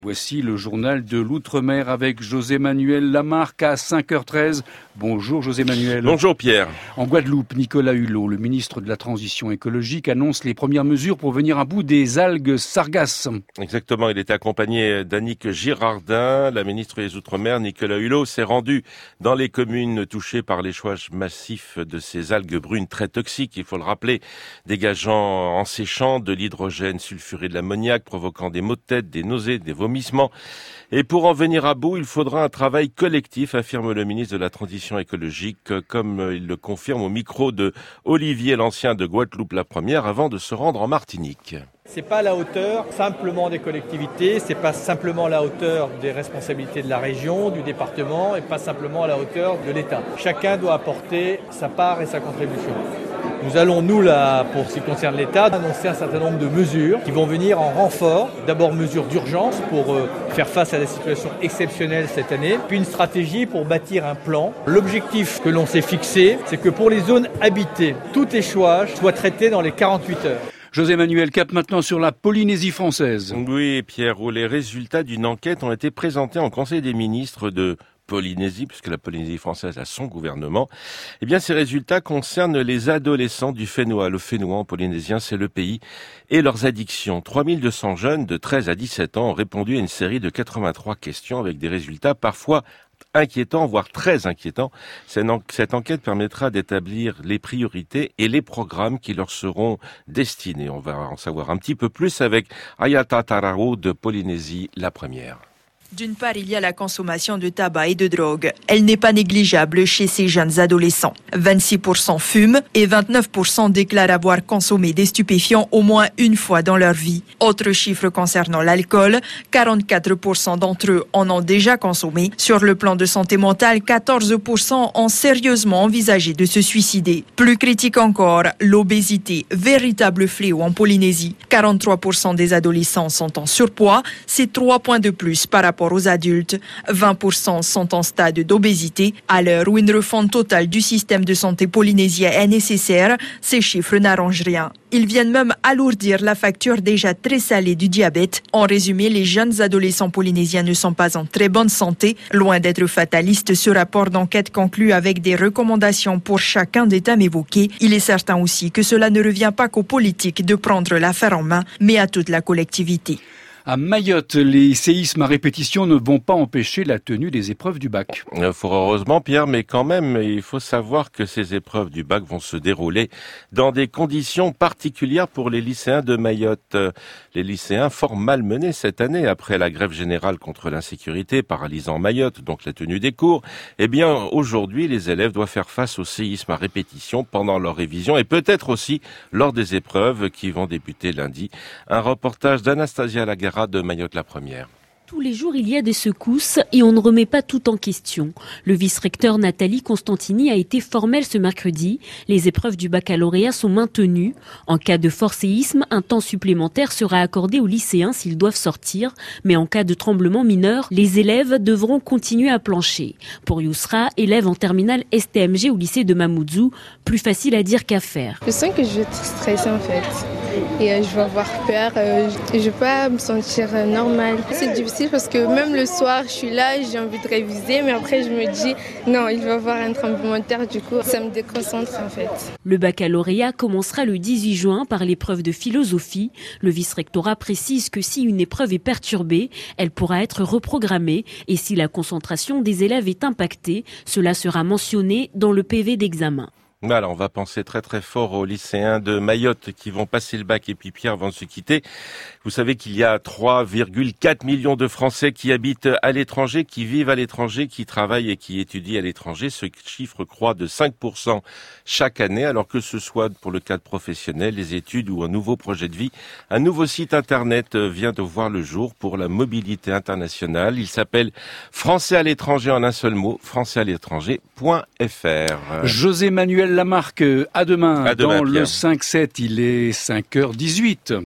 Voici le journal de l'Outre-mer avec José-Manuel Lamarque à 5h13. Bonjour José-Manuel. Bonjour Pierre. En Guadeloupe, Nicolas Hulot, le ministre de la Transition écologique, annonce les premières mesures pour venir à bout des algues sargasses. Exactement, il était accompagné d'Annick Girardin. La ministre des Outre-mer, Nicolas Hulot, s'est rendu dans les communes touchées par l'échouage massif de ces algues brunes très toxiques, il faut le rappeler, dégageant en séchant de l'hydrogène sulfuré de l'ammoniac, provoquant des maux de tête, des nausées, des vomissements. Et pour en venir à bout, il faudra un travail collectif, affirme le ministre de la Transition écologique, comme il le confirme au micro de Olivier L'Ancien de Guadeloupe la Première, avant de se rendre en Martinique. C'est pas à la hauteur simplement des collectivités, c'est pas simplement à la hauteur des responsabilités de la région, du département et pas simplement à la hauteur de l'État. Chacun doit apporter sa part et sa contribution. Nous allons, pour ce qui concerne l'État, annoncer un certain nombre de mesures qui vont venir en renfort. D'abord, mesures d'urgence pour faire face à la situation exceptionnelle cette année, puis une stratégie pour bâtir un plan. L'objectif que l'on s'est fixé, c'est que pour les zones habitées, tout échouage soit traité dans les 48 heures. José-Manuel, cap maintenant sur la Polynésie française. Oui, Pierre, où les résultats d'une enquête ont été présentés en Conseil des ministres de Polynésie, puisque la Polynésie française a son gouvernement. Eh bien, ces résultats concernent les adolescents du Fénois. Le Fénois en polynésien, c'est le pays, et leurs addictions. 3200 jeunes de 13 à 17 ans ont répondu à une série de 83 questions avec des résultats parfois inquiétant, voire très inquiétant. Cette enquête permettra d'établir les priorités et les programmes qui leur seront destinés. On va en savoir un petit peu plus avec Ayata Tarao de Polynésie, la première. D'une part, il y a la consommation de tabac et de drogue. Elle n'est pas négligeable chez ces jeunes adolescents. 26% fument et 29% déclarent avoir consommé des stupéfiants au moins une fois dans leur vie. Autre chiffre concernant l'alcool, 44% d'entre eux en ont déjà consommé. Sur le plan de santé mentale, 14% ont sérieusement envisagé de se suicider. Plus critique encore, l'obésité, véritable fléau en Polynésie. 43% des adolescents sont en surpoids, c'est 3 points de plus par rapport aux adultes. 20% sont en stade d'obésité. À l'heure où une refonte totale du système de santé polynésien est nécessaire, ces chiffres n'arrangent rien. Ils viennent même alourdir la facture déjà très salée du diabète. En résumé, les jeunes adolescents polynésiens ne sont pas en très bonne santé. Loin d'être fataliste, ce rapport d'enquête conclut avec des recommandations pour chacun des thèmes évoqués. Il est certain aussi que cela ne revient pas qu'aux politiques de prendre l'affaire en main, mais à toute la collectivité. À Mayotte, les séismes à répétition ne vont pas empêcher la tenue des épreuves du bac. Fort heureusement, Pierre, mais quand même, il faut savoir que ces épreuves du bac vont se dérouler dans des conditions particulières pour les lycéens de Mayotte. Les lycéens fort malmenés cette année après la grève générale contre l'insécurité paralysant Mayotte, donc la tenue des cours. Eh bien, aujourd'hui, les élèves doivent faire face au séisme à répétition pendant leur révision et peut-être aussi lors des épreuves qui vont débuter lundi. Un reportage d'Anastasia Lagarde de Mayotte la Première. Tous les jours, il y a des secousses et on ne remet pas tout en question. Le vice-recteur Nathalie Constantini a été formelle ce mercredi. Les épreuves du baccalauréat sont maintenues. En cas de fort séisme, un temps supplémentaire sera accordé aux lycéens s'ils doivent sortir. Mais en cas de tremblement mineur, les élèves devront continuer à plancher. Pour Yousra, élève en terminale STMG au lycée de Mamoudzou, plus facile à dire qu'à faire. Je sens que je vais être stressée en fait. Et je vais avoir peur, je ne vais pas me sentir normale. C'est difficile parce que même le soir, je suis là, j'ai envie de réviser, mais après je me dis non, il va y avoir un tremblement de terre, du coup ça me déconcentre en fait. Le baccalauréat commencera le 18 juin par l'épreuve de philosophie. Le vice-rectorat précise que si une épreuve est perturbée, elle pourra être reprogrammée et si la concentration des élèves est impactée, cela sera mentionné dans le PV d'examen. Voilà, on va penser très très fort aux lycéens de Mayotte qui vont passer le bac et puis Pierre vont se quitter. Vous savez qu'il y a 3,4 millions de Français qui habitent à l'étranger, qui vivent à l'étranger, qui travaillent et qui étudient à l'étranger. Ce chiffre croît de 5% chaque année, alors que ce soit pour le cadre professionnel, les études ou un nouveau projet de vie. Un nouveau site internet vient de voir le jour pour la mobilité internationale. Il s'appelle Français à l'étranger en un seul mot, françaisalétranger.fr. José-Manuel Lamarque, à demain. À demain, dans Pierre. le 5-7, il est 5h18.